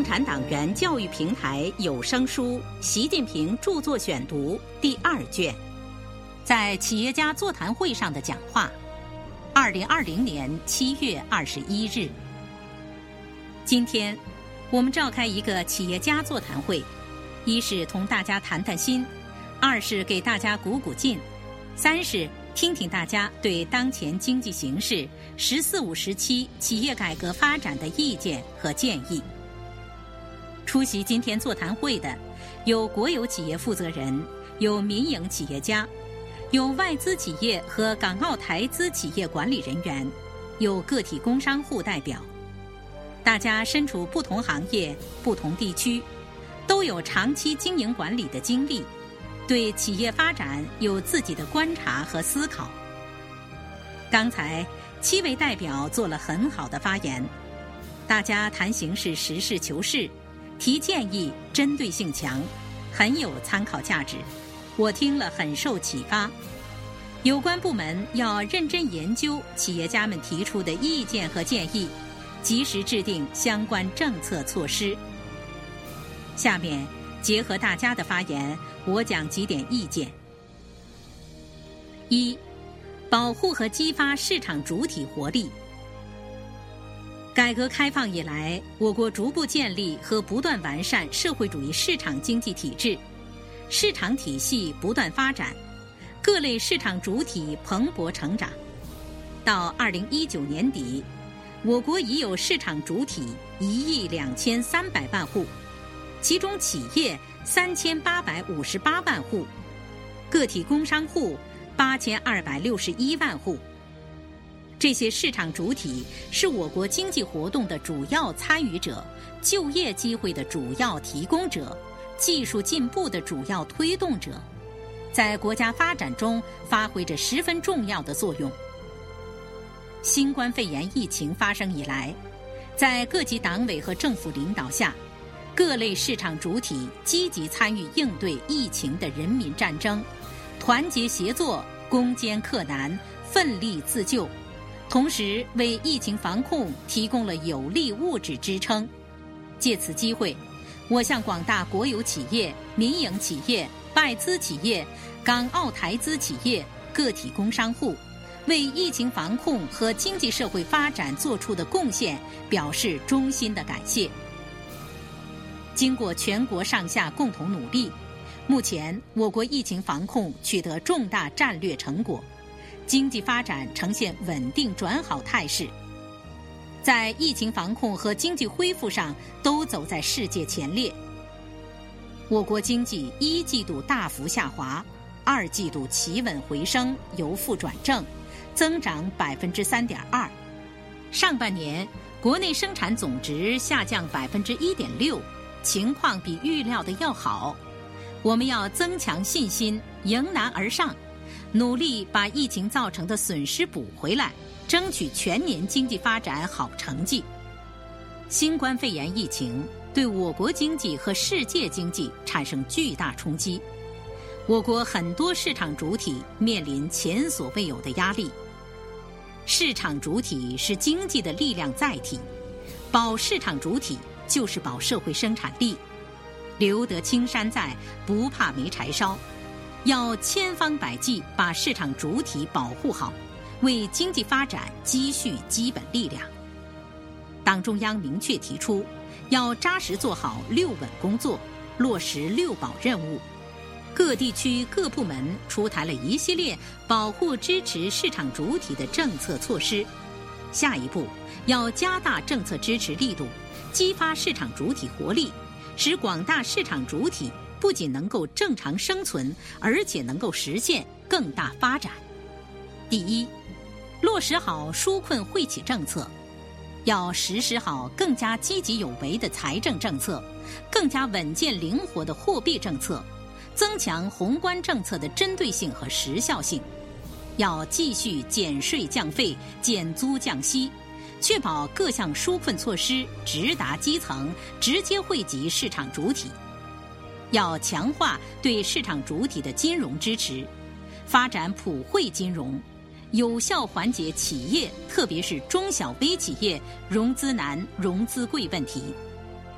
产党员教育平台有声书《习近平著作选读》第2卷，在企业家座谈会上的讲话，2020年7月21日。今天，我们召开一个企业家座谈会，一是同大家谈谈心，二是给大家鼓鼓劲，三是听听大家对当前经济形势、“14·5”时期企业改革发展的意见和建议。出席今天座谈会的有国有企业负责人，有民营企业家，有外资企业和港澳台资企业管理人员，有个体工商户代表。大家身处不同行业、不同地区，都有长期经营管理的经历，对企业发展有自己的观察和思考。刚才7位代表做了很好的发言，大家谈形势实事求是，提建议针对性强，很有参考价值，我听了很受启发。有关部门要认真研究企业家们提出的意见和建议，及时制定相关政策措施。下面结合大家的发言，我讲几点意见。1、保护和激发市场主体活力。改革开放以来，我国逐步建立和不断完善社会主义市场经济体制，市场体系不断发展，各类市场主体蓬勃成长。到2019年底，我国已有市场主体1.23亿万户，其中企业3858万户，个体工商户8261万户。这些市场主体是我国经济活动的主要参与者，就业机会的主要提供者，技术进步的主要推动者，在国家发展中发挥着十分重要的作用。新冠肺炎疫情发生以来，在各级党委和政府领导下，各类市场主体积极参与应对疫情的人民战争，团结协作，攻坚克难，奋力自救，同时为疫情防控提供了有力物质支撑。借此机会，我向广大国有企业、民营企业、外资企业、港澳台资企业、个体工商户为疫情防控和经济社会发展做出的贡献表示衷心的感谢。经过全国上下共同努力，目前我国疫情防控取得重大战略成果，经济发展呈现稳定转好态势，在疫情防控和经济恢复上都走在世界前列。我国经济1季度大幅下滑，2季度企稳回升，由负转正，增长3.2%。上半年国内生产总值下降1.6%，情况比预料的要好。我们要增强信心，迎难而上，努力把疫情造成的损失补回来，争取全年经济发展好成绩。新冠肺炎疫情对我国经济和世界经济产生巨大冲击，我国很多市场主体面临前所未有的压力。市场主体是经济的力量载体，保市场主体就是保社会生产力。留得青山在，不怕没柴烧，要千方百计把市场主体保护好，为经济发展积蓄基本力量。党中央明确提出，要扎实做好6稳工作，落实6保任务。各地区各部门出台了一系列保护支持市场主体的政策措施。下一步要加大政策支持力度，激发市场主体活力，使广大市场主体不仅能够正常生存，而且能够实现更大发展。第一，落实好纾困惠企政策，要实施好更加积极有为的财政政策，更加稳健灵活的货币政策，增强宏观政策的针对性和时效性。要继续减税降费、减租降息，确保各项纾困措施直达基层，直接惠及市场主体。要强化对市场主体的金融支持，发展普惠金融，有效缓解企业特别是中小微企业融资难、融资贵问题。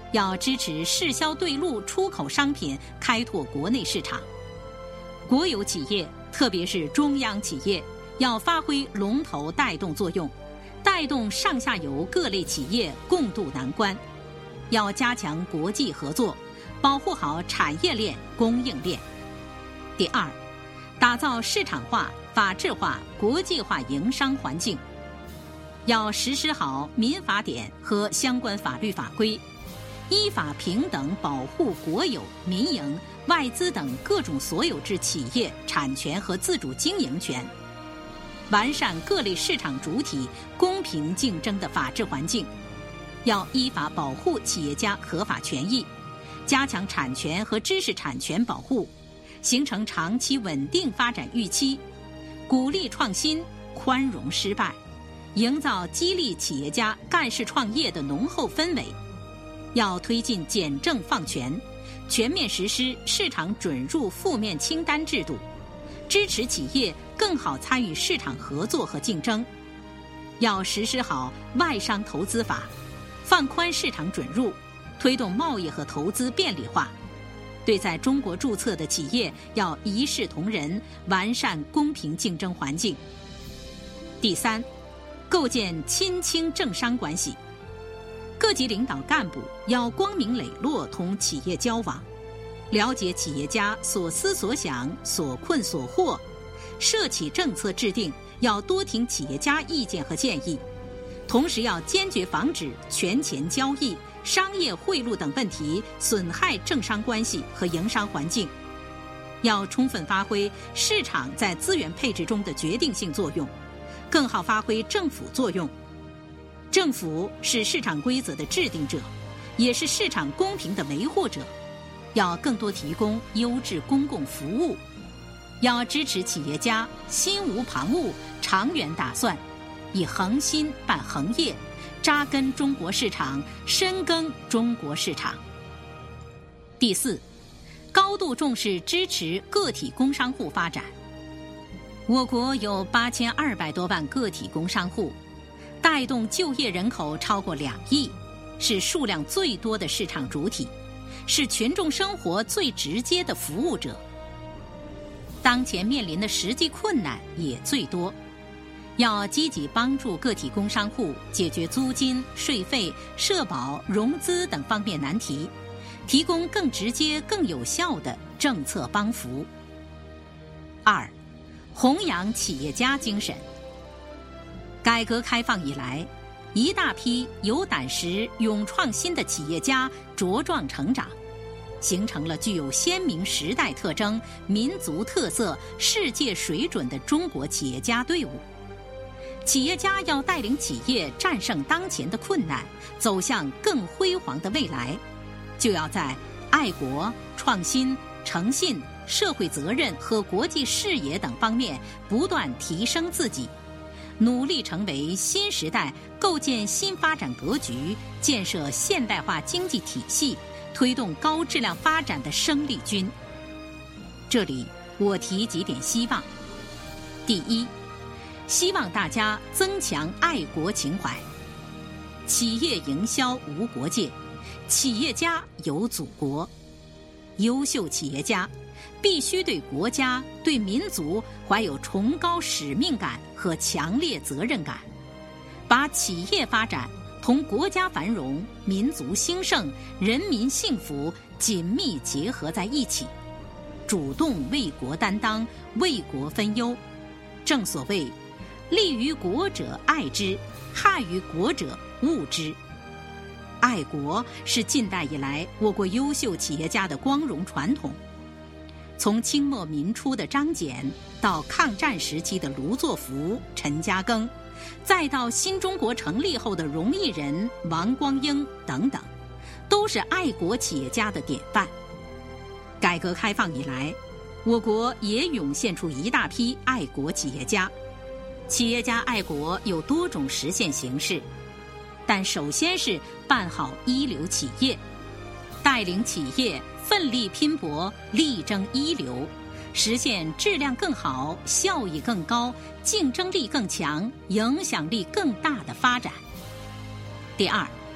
要支持市销对路出口商品开拓国内市场。国有企业，特别是中央企业，要发挥龙头带动作用，带动上下游各类企业共度难关。要加强国际合作，保护好产业链、供应链。第二，打造市场化、法治化、国际化营商环境。要实施好民法典和相关法律法规，依法平等保护国有、民营、外资等各种所有制企业产权和自主经营权，完善各类市场主体公平竞争的法治环境。要依法保护企业家合法权益，加强产权和知识产权保护，形成长期稳定发展预期，鼓励创新，宽容失败，营造激励企业家干事创业的浓厚氛围。要推进简政放权，全面实施市场准入负面清单制度，支持企业更好参与市场合作和竞争。要实施好外商投资法，放宽市场准入，推动贸易和投资便利化。对在中国注册的企业要一视同仁，完善公平竞争环境。第三，构建亲清政商关系。各级领导干部要光明磊落同企业交往，了解企业家所思所想、所困所惑，涉企政策制定要多听企业家意见和建议，同时要坚决防止权钱交易、商业贿赂等问题损害政商关系和营商环境。要充分发挥市场在资源配置中的决定性作用，更好发挥政府作用。政府是市场规则的制定者，也是市场公平的维护者，要更多提供优质公共服务。要支持企业家心无旁骛、长远打算，以恒心办恒业，扎根中国市场，深耕中国市场。第四，高度重视支持个体工商户发展。我国有8200多万个体工商户，带动就业人口超过2亿，是数量最多的市场主体，是群众生活最直接的服务者。当前面临的实际困难也最多，要积极帮助个体工商户解决租金、税费、社保、融资等方面难题，提供更直接、更有效的政策帮扶。二，弘扬企业家精神。改革开放以来，一大批有胆识、勇创新的企业家茁壮成长，形成了具有鲜明时代特征、民族特色、世界水准的中国企业家队伍。企业家要带领企业战胜当前的困难，走向更辉煌的未来，就要在爱国、创新、诚信、社会责任和国际视野等方面不断提升自己，努力成为新时代构建新发展格局、建设现代化经济体系、推动高质量发展的生力军。这里我提几点希望。第一，希望大家增强爱国情怀。企业营销无国界，企业家有祖国。优秀企业家必须对国家、对民族怀有崇高使命感和强烈责任感，把企业发展同国家繁荣、民族兴盛、人民幸福紧密结合在一起，主动为国担当，为国分忧。正所谓，利于国者爱之，害于国者恶之。爱国是近代以来我国优秀企业家的光荣传统。从清末民初的张謇，到抗战时期的卢作孚、陈嘉庚，再到新中国成立后的荣毅仁、王光英等等，都是爱国企业家的典范。改革开放以来，我国也涌现出一大批爱国企业家。企业家爱国有多种实现形式，但首先是办好一流企业，带领企业奋力拼搏，力争一流，实现质量更好、效益更高、竞争力更强、影响力更大的发展。第二，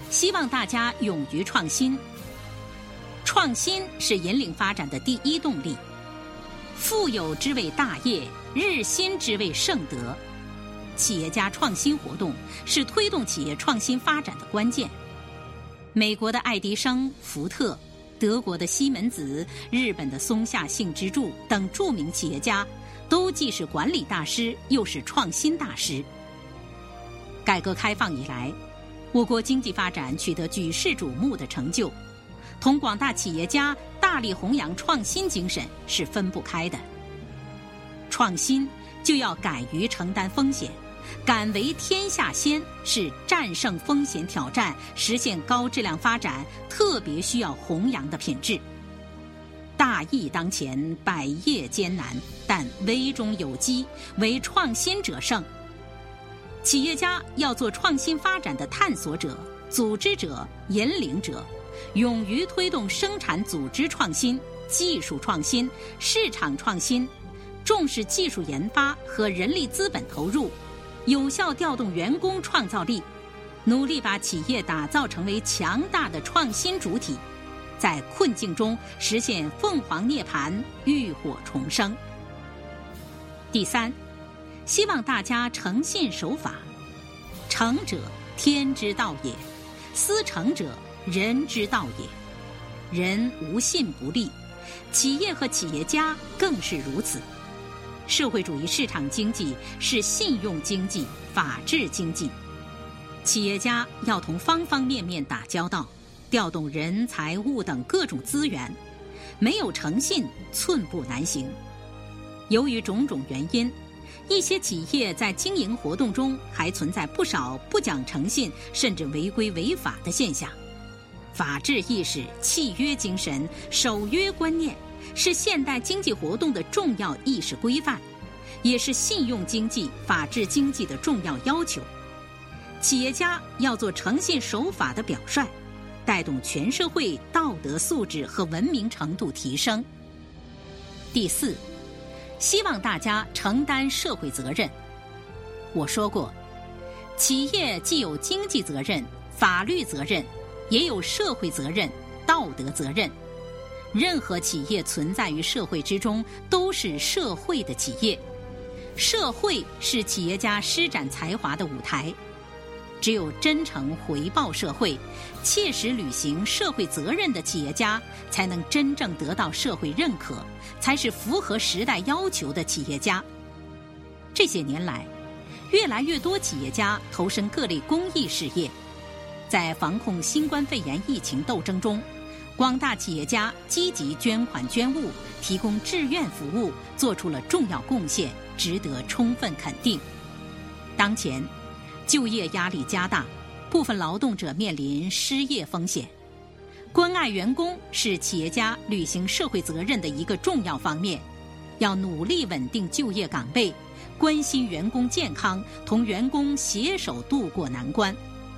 希望大家勇于创新。创新是引领发展的第一动力。富有之谓大业，日新之谓盛德。企业家创新活动是推动企业创新发展的关键。美国的爱迪生、福特，德国的西门子，日本的松下幸之助等著名企业家，都既是管理大师，又是创新大师。改革开放以来，我国经济发展取得举世瞩目的成就，同广大企业家大力弘扬创新精神是分不开的。创新就要敢于承担风险，敢为天下先，是战胜风险挑战、实现高质量发展特别需要弘扬的品质。大义当前，百业艰难，但危中有机，唯创新者胜。企业家要做创新发展的探索者、组织者、引领者，勇于推动生产组织创新、技术创新、市场创新，重视技术研发和人力资本投入，有效调动员工创造力，努力把企业打造成为强大的创新主体，在困境中实现凤凰涅槃、浴火重生。第三，希望大家诚信守法。诚者，天之道也；思诚者，人之道也。人无信不立，企业和企业家更是如此。社会主义市场经济是信用经济、法治经济，企业家要同方方面面打交道，调动人财物等各种资源，没有诚信，寸步难行。由于种种原因，一些企业在经营活动中还存在不少不讲诚信甚至违规违法的现象。法治意识、契约精神、守约观念是现代经济活动的重要意识规范，也是信用经济、法治经济的重要要求。企业家要做诚信守法的表率，带动全社会道德素质和文明程度提升。第四，希望大家承担社会责任。我说过，企业既有经济责任、法律责任，也有社会责任、道德责任。任何企业存在于社会之中，都是社会的企业。社会是企业家施展才华的舞台。只有真诚回报社会、切实履行社会责任的企业家，才能真正得到社会认可，才是符合时代要求的企业家。这些年来，越来越多企业家投身各类公益事业。在防控新冠肺炎疫情斗争中，广大企业家积极捐款捐物，提供志愿服务，做出了重要贡献，值得充分肯定。当前就业压力加大，部分劳动者面临失业风险。关爱员工是企业家履行社会责任的一个重要方面，要努力稳定就业岗位，关心员工健康，同员工携手度过难关。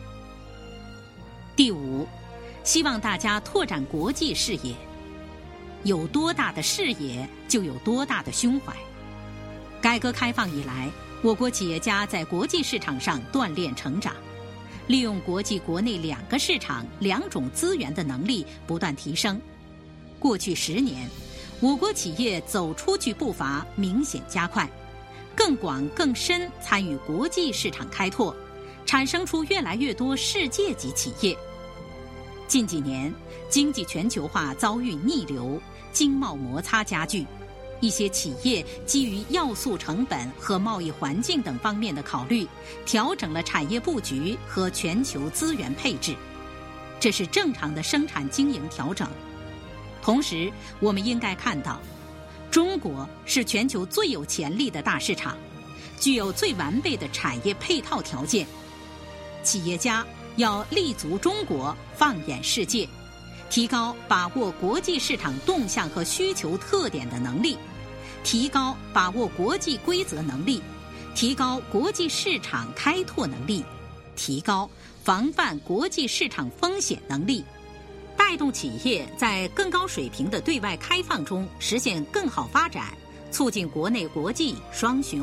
第五，希望大家拓展国际视野。有多大的视野，就有多大的胸怀。改革开放以来，我国企业家在国际市场上锻炼成长，利用国际国内两个市场、两种资源的能力不断提升。过去10年，我国企业走出去步伐明显加快，更广更深参与国际市场开拓，产生出越来越多世界级企业。近几年，经济全球化遭遇逆流，经贸摩擦加剧，一些企业基于要素成本和贸易环境等方面的考虑，调整了产业布局和全球资源配置，这是正常的生产经营调整。同时，我们应该看到，中国是全球最有潜力的大市场，具有最完备的产业配套条件。企业家要立足中国，放眼世界，提高把握国际市场动向和需求特点的能力，提高把握国际规则能力，提高国际市场开拓能力，提高防范国际市场风险能力，带动企业在更高水平的对外开放中实现更好发展，促进国内国际双循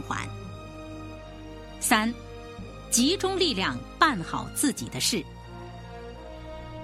环。3. 集中力量办好自己的事。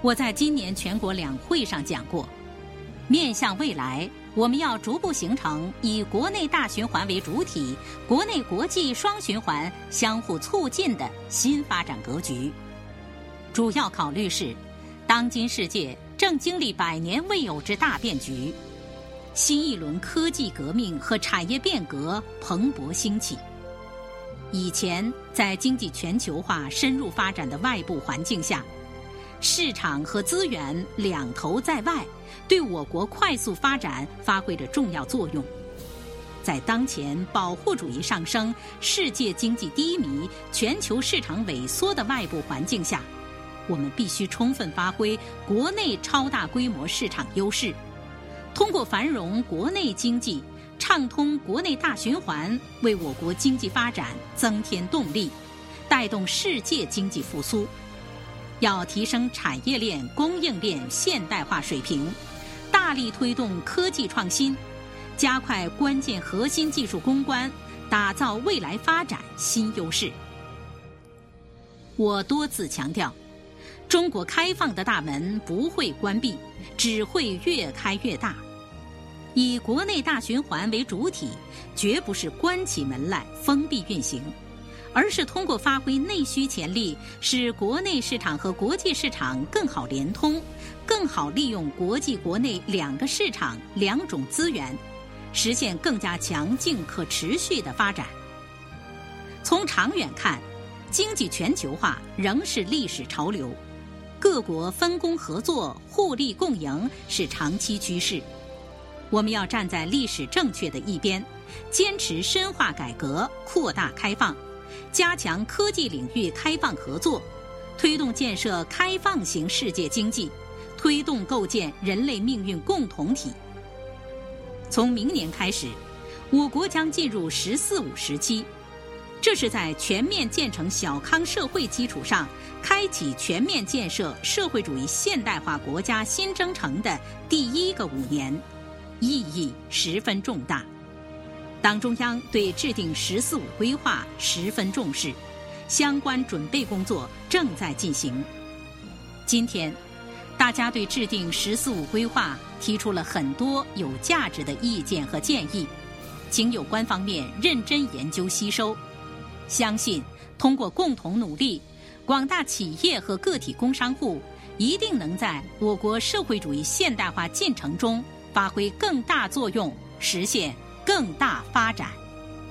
我在今年全国两会上讲过，面向未来，我们要逐步形成以国内大循环为主体、国内国际双循环相互促进的新发展格局。主要考虑是，当今世界正经历100年未有之大变局，新一轮科技革命和产业变革蓬勃兴起。以前在经济全球化深入发展的外部环境下，市场和资源两头在外，对我国快速发展发挥着重要作用。在当前保护主义上升、世界经济低迷、全球市场萎缩的外部环境下，我们必须充分发挥国内超大规模市场优势，通过繁荣国内经济、畅通国内大循环，为我国经济发展增添动力，带动世界经济复苏。要提升产业链、供应链现代化水平，大力推动科技创新，加快关键核心技术攻关，打造未来发展新优势。我多次强调，中国开放的大门不会关闭，只会越开越大。以国内大循环为主体，绝不是关起门来封闭运行，而是通过发挥内需潜力，使国内市场和国际市场更好联通，更好利用国际国内两个市场、两种资源，实现更加强劲可持续的发展。从长远看，经济全球化仍是历史潮流，各国分工合作、互利共赢是长期趋势。我们要站在历史正确的一边，坚持深化改革、扩大开放，加强科技领域开放合作，推动建设开放型世界经济，推动构建人类命运共同体。从明年开始，我国将进入“14·5”时期，这是在全面建成小康社会基础上，开启全面建设社会主义现代化国家新征程的第一个5年，意义十分重大。党中央对制定“14·5”规划十分重视，相关准备工作正在进行。今天，大家对制定“14·5”规划提出了很多有价值的意见和建议，请有关方面认真研究吸收。相信通过共同努力，广大企业和个体工商户一定能在我国社会主义现代化进程中发挥更大作用，实现更大发展。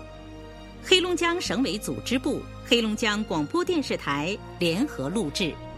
黑龙江省委组织部、黑龙江广播电视台联合录制。